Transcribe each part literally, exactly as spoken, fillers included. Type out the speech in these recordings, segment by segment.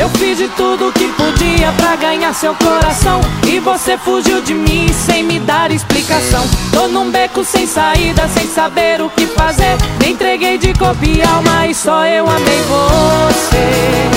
Eu fiz de tudo que podia pra ganhar seu coração, e você fugiu de mim sem me dar explicação. Tô num beco sem saída, sem saber o que fazer. Me entreguei de corpo e alma e só eu amei você.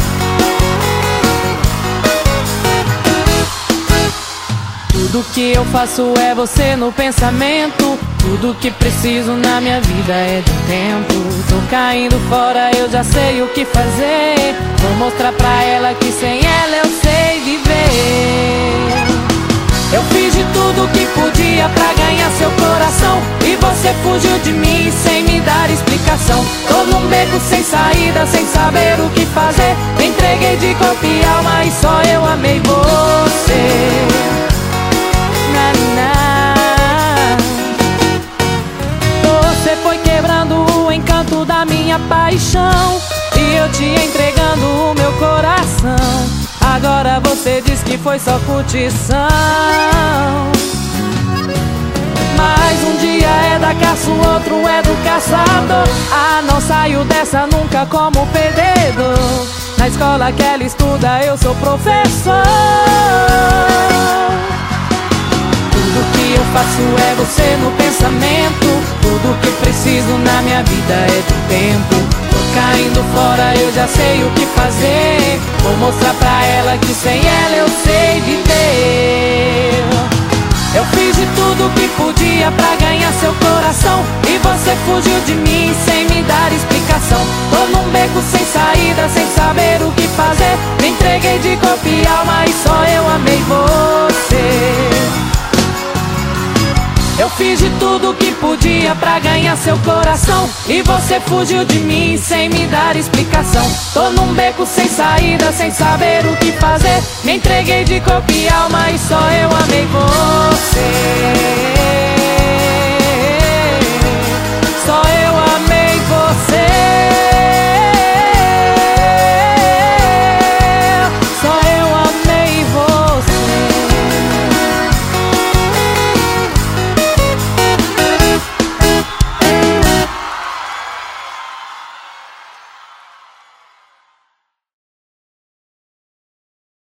Tudo que eu faço é você no pensamento. Tudo que preciso na minha vida é de tempo. Tô caindo fora, eu já sei o que fazer. Vou mostrar pra ela que sem ela eu sei viver. Eu fiz de tudo que podia pra ganhar seu coração, e você fugiu de mim sem me dar explicação. Tô num beco sem saída, sem saber o que fazer. Me entreguei de corpo e alma e só eu amei você. Na, na. Você foi quebrando o encanto da minha paixão, e eu te entregando o meu coração. Agora você diz que foi só curtição, mas um dia é da caça, o outro é do caçador. Ah, não saio dessa nunca como perdedor. Na escola que ela estuda eu sou professor. Tudo que eu faço é você no pensamento. Tudo que preciso na minha vida é de tempo. Tô caindo fora, eu já sei o que fazer. Vou mostrar pra ela que sem ela eu sei viver. Eu fiz de tudo que podia pra ganhar seu coração, e você fugiu de mim sem me dar explicação. Tô num beco sem saída, sem saber o que fazer. Me entreguei de corpo e alma e só eu amei você. Eu fiz de tudo que podia pra ganhar seu coração, e você fugiu de mim sem me dar explicação. Tô num beco sem saída, sem saber o que fazer. Me entreguei de corpo e alma e só eu amei você.